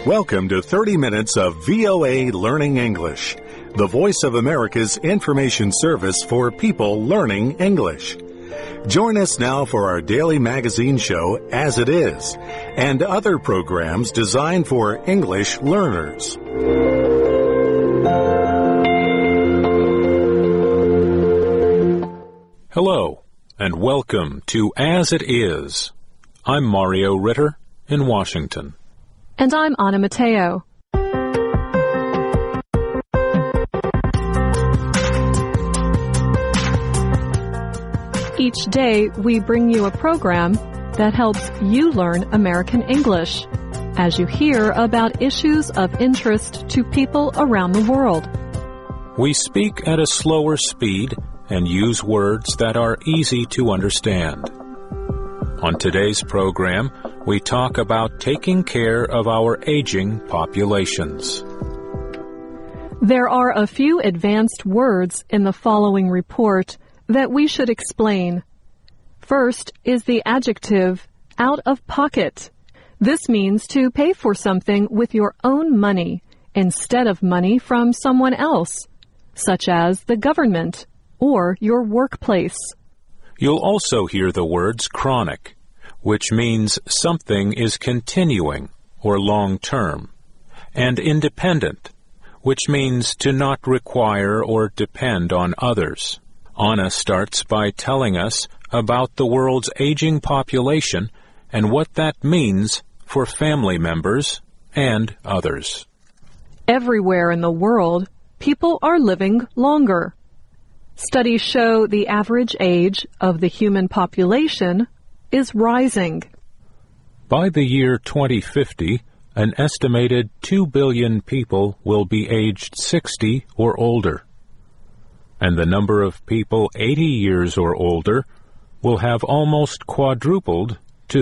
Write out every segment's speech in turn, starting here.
Welcome to 30 minutes of VOA Learning English, the voice of America's information service for people learning English. Join us now for our daily magazine show, As It Is, and other programs designed for English learners. Hello, and welcome to As It Is. I'm Mario Ritter in Washington. And I'm Anna Mateo. Each day, we bring you a program that helps you learn American English as you hear about issues of interest to people around the world. We speak at a slower speed and use words that are easy to understand. On today's program, we talk about taking care of our aging populations. There are a few advanced words in the following report that we should explain. First is the adjective out of pocket. This means to pay for something with your own money instead of money from someone else, such as the government or your workplace. You'll also hear the words chronic, which means something is continuing or long-term, and independent, which means to not require or depend on others. Anna starts by telling us about the world's aging population and what that means for family members and others. Everywhere in the world, people are living longer. Studies show the average age of the human population is rising. By the year 2050, an estimated 2 billion people will be aged 60 or older. And the number of people 80 years or older will have almost quadrupled to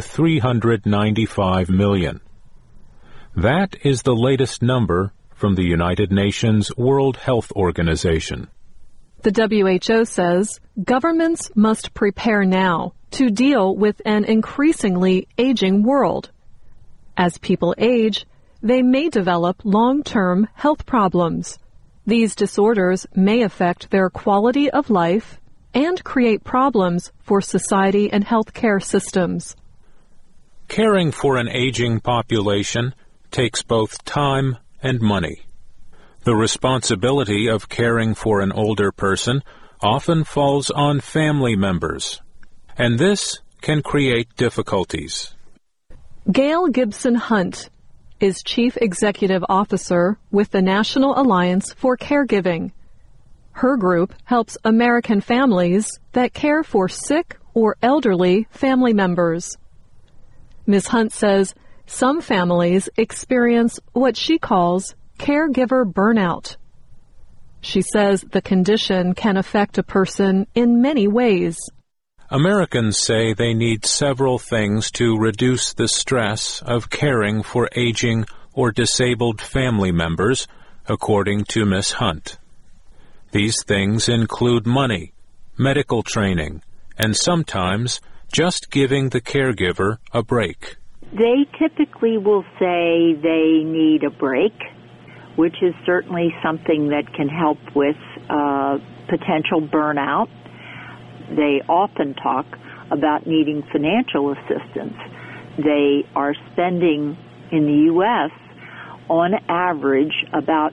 395 million. That is the latest number from the United Nations World Health Organization. The WHO says governments must prepare now to deal with an increasingly aging world. As people age, they may develop long-term health problems. These disorders may affect their quality of life and create problems for society and healthcare systems. Caring for an aging population takes both time and money. The responsibility of caring for an older person often falls on family members, and this can create difficulties. Gail Gibson Hunt is Chief Executive Officer with the National Alliance for Caregiving. Her group helps American families that care for sick or elderly family members. Ms. Hunt says some families experience what she calls caregiver burnout. She says the condition can affect a person in many ways. Americans say they need several things to reduce the stress of caring for aging or disabled family members, according to Ms. Hunt. These things include money, medical training, and sometimes just giving the caregiver a break. They typically will say they need a break, which is certainly something that can help with potential burnout. They often talk about needing financial assistance. They are spending in the U.S. on average about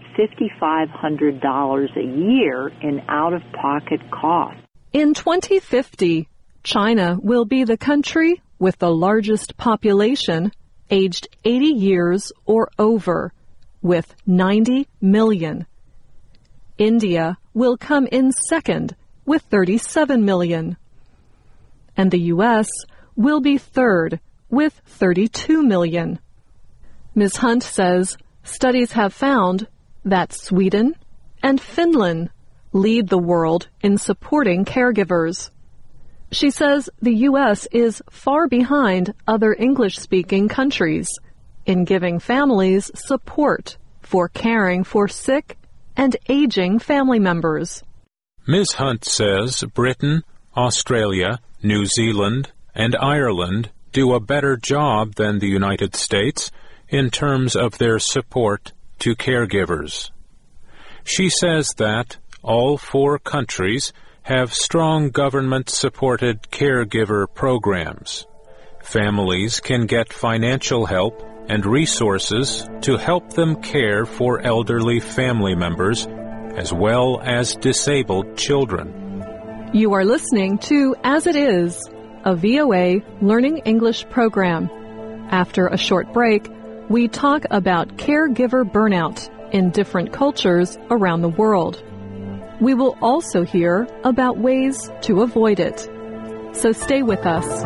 $5,500 a year in out-of-pocket costs. In 2050, China will be the country with the largest population aged 80 years or over, with 90 million. India will come in second with 37 million. And the U.S. will be third with 32 million. Ms. Hunt says studies have found that Sweden and Finland lead the world in supporting caregivers. She says the U.S. is far behind other English-speaking countries in giving families support for caring for sick and aging family members. Ms. Hunt says Britain, Australia, New Zealand, and Ireland do a better job than the United States in terms of their support to caregivers. She says that all 4 countries have strong government-supported caregiver programs. Families can get financial help and resources to help them care for elderly family members as well as disabled children. You are listening to As It Is, a VOA Learning English program. After a short break, we talk about caregiver burnout in different cultures around the world. We will also hear about ways to avoid it. So stay with us.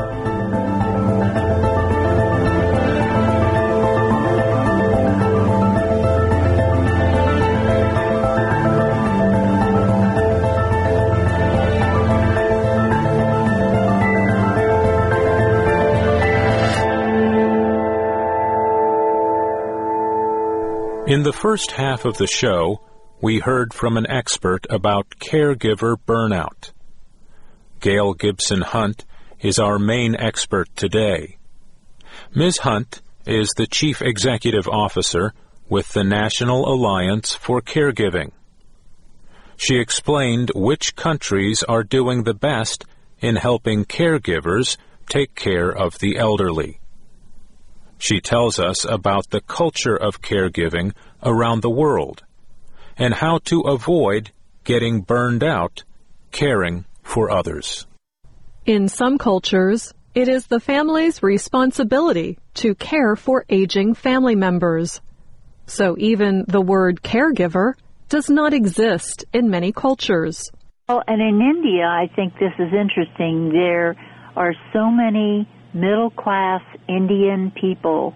In the first half of the show, we heard from an expert about caregiver burnout. Gail Gibson Hunt is our main expert today. Ms. Hunt is the Chief Executive Officer with the National Alliance for Caregiving. She explained which countries are doing the best in helping caregivers take care of the elderly. She tells us about the culture of caregiving around the world and how to avoid getting burned out caring for others. In some cultures, it is the family's responsibility to care for aging family members. So even the word caregiver does not exist in many cultures. Well, and in India, I think this is interesting. There are so many middle-class Indian people,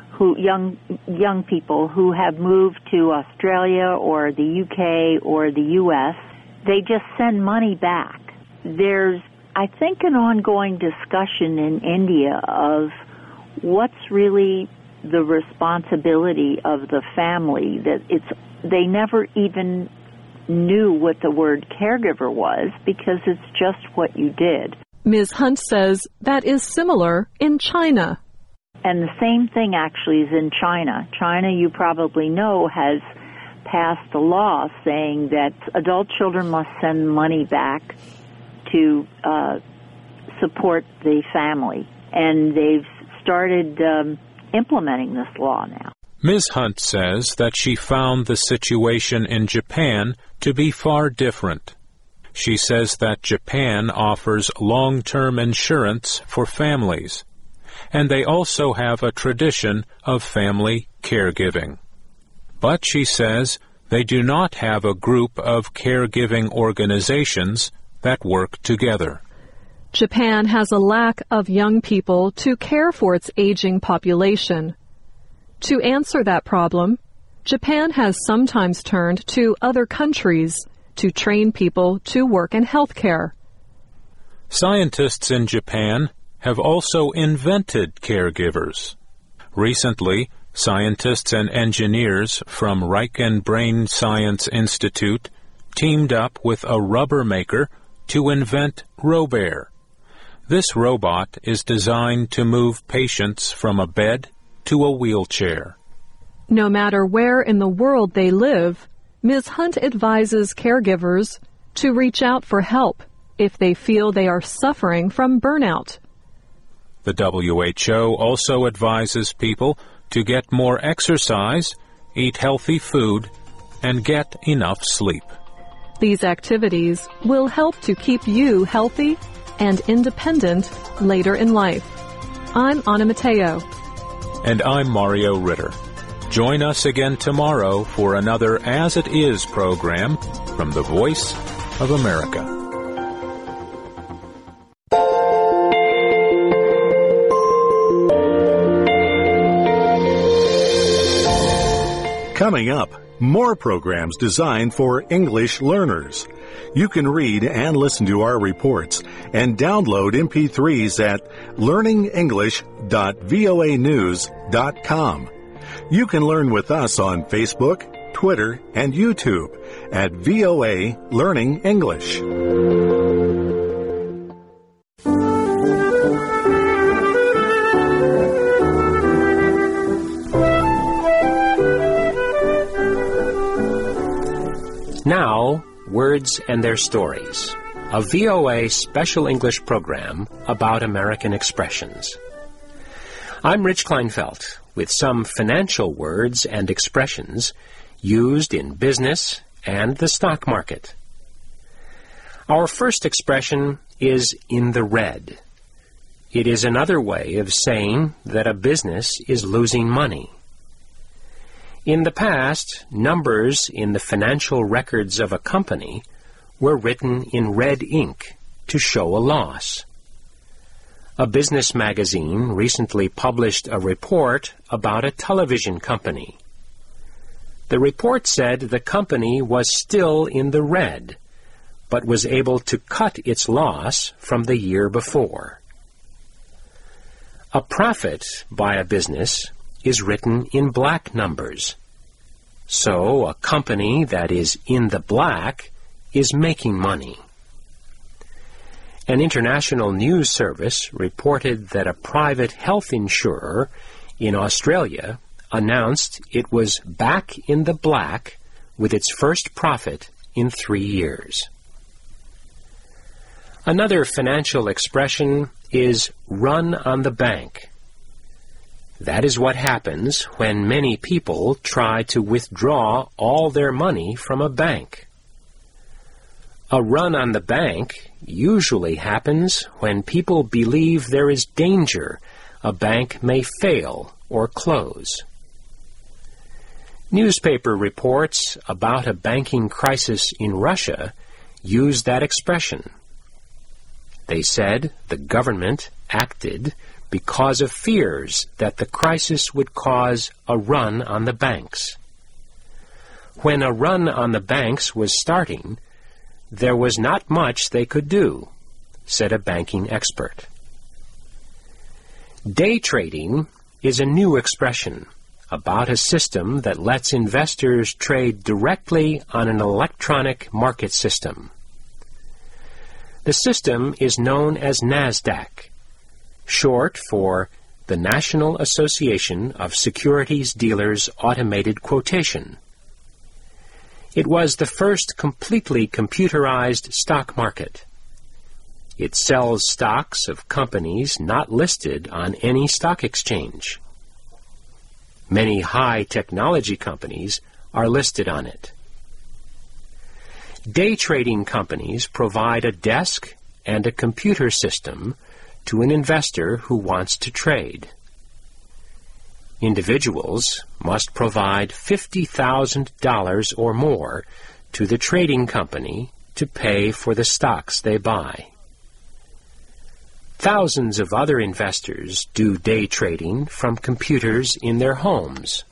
young people who have moved to Australia or the UK or the US. They just send money back. There's, I think, an ongoing discussion in India of what's really the responsibility of the family. They never even knew what the word caregiver was because it's just what you did. Ms. Hunt says that is similar in China. And the same thing actually is in China. China, you probably know, has passed a law saying that adult children must send money back to support the family. And they've started implementing this law now. Ms. Hunt says that she found the situation in Japan to be far different. She says that Japan offers long-term insurance for families, and they also have a tradition of family caregiving. But she says they do not have a group of caregiving organizations that work together. Japan has a lack of young people to care for its aging population. To answer that problem, Japan has sometimes turned to other countries to train people to work in healthcare. Scientists in Japan have also invented caregivers. Recently, scientists and engineers from Riken Brain Science Institute teamed up with a rubber maker to invent Robair. This robot is designed to move patients from a bed to a wheelchair. No matter where in the world they live, Ms. Hunt advises caregivers to reach out for help if they feel they are suffering from burnout. The WHO also advises people to get more exercise, eat healthy food, and get enough sleep. These activities will help to keep you healthy and independent later in life. I'm Anna Mateo. And I'm Mario Ritter. Join us again tomorrow for another As It Is program from the Voice of America. Coming up, more programs designed for English learners. You can read and listen to our reports and download MP3s at learningenglish.voanews.com. You can learn with us on Facebook, Twitter, and YouTube at VOA Learning English. Words and Their Stories, a VOA special English program about American expressions. I'm Rich Kleinfeld with some financial words and expressions used in business and the stock market. Our first expression is in the red. It is another way of saying that a business is losing money. In the past, numbers in the financial records of a company were written in red ink to show a loss. A business magazine recently published a report about a television company. The report said the company was still in the red, but was able to cut its loss from the year before. A profit by a business is written in black numbers. So a company that is in the black is making money. An international news service reported that a private health insurer in Australia announced it was back in the black with its first profit in 3 years. Another financial expression is run on the bank. That is what happens when many people try to withdraw all their money from a bank. A run on the bank usually happens when people believe there is danger a bank may fail or close. Newspaper reports about a banking crisis in Russia use that expression. They said the government acted because of fears that the crisis would cause a run on the banks. When a run on the banks was starting, there was not much they could do, said a banking expert. Day trading is a new expression about a system that lets investors trade directly on an electronic market system. The system is known as NASDAQ, short for the National Association of Securities Dealers Automated Quotation. It was the first completely computerized stock market. It sells stocks of companies not listed on any stock exchange. Many high technology companies are listed on it. Day trading companies provide a desk and a computer system to an investor who wants to trade. Individuals must provide $50,000 or more to the trading company to pay for the stocks they buy. Thousands of other investors do day trading from computers in their homes.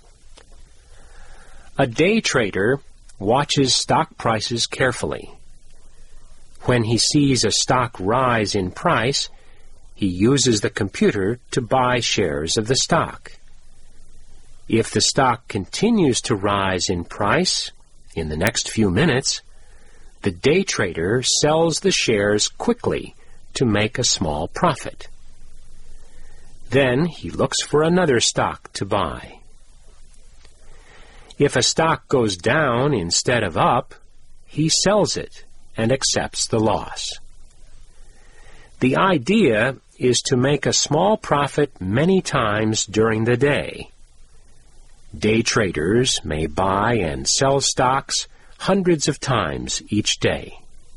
A day trader watches stock prices carefully. When he sees a stock rise in price, he uses the computer to buy shares of the stock. If the stock continues to rise in price in the next few minutes, the day trader sells the shares quickly to make a small profit. Then he looks for another stock to buy. If a stock goes down instead of up, he sells it and accepts the loss. The idea is to make a small profit many times during the day. Day traders may buy and sell stocks hundreds of times each day.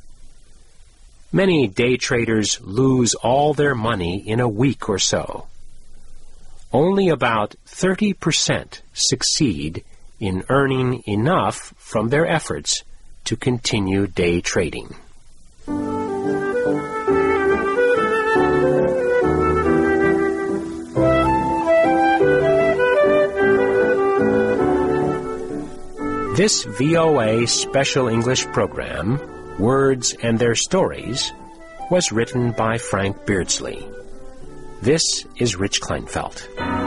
Many day traders lose all their money in a week or so. Only about 30% succeed in earning enough from their efforts to continue day trading. This VOA Special English program, Words and Their Stories, was written by Frank Beardsley. This is Rich Kleinfeld.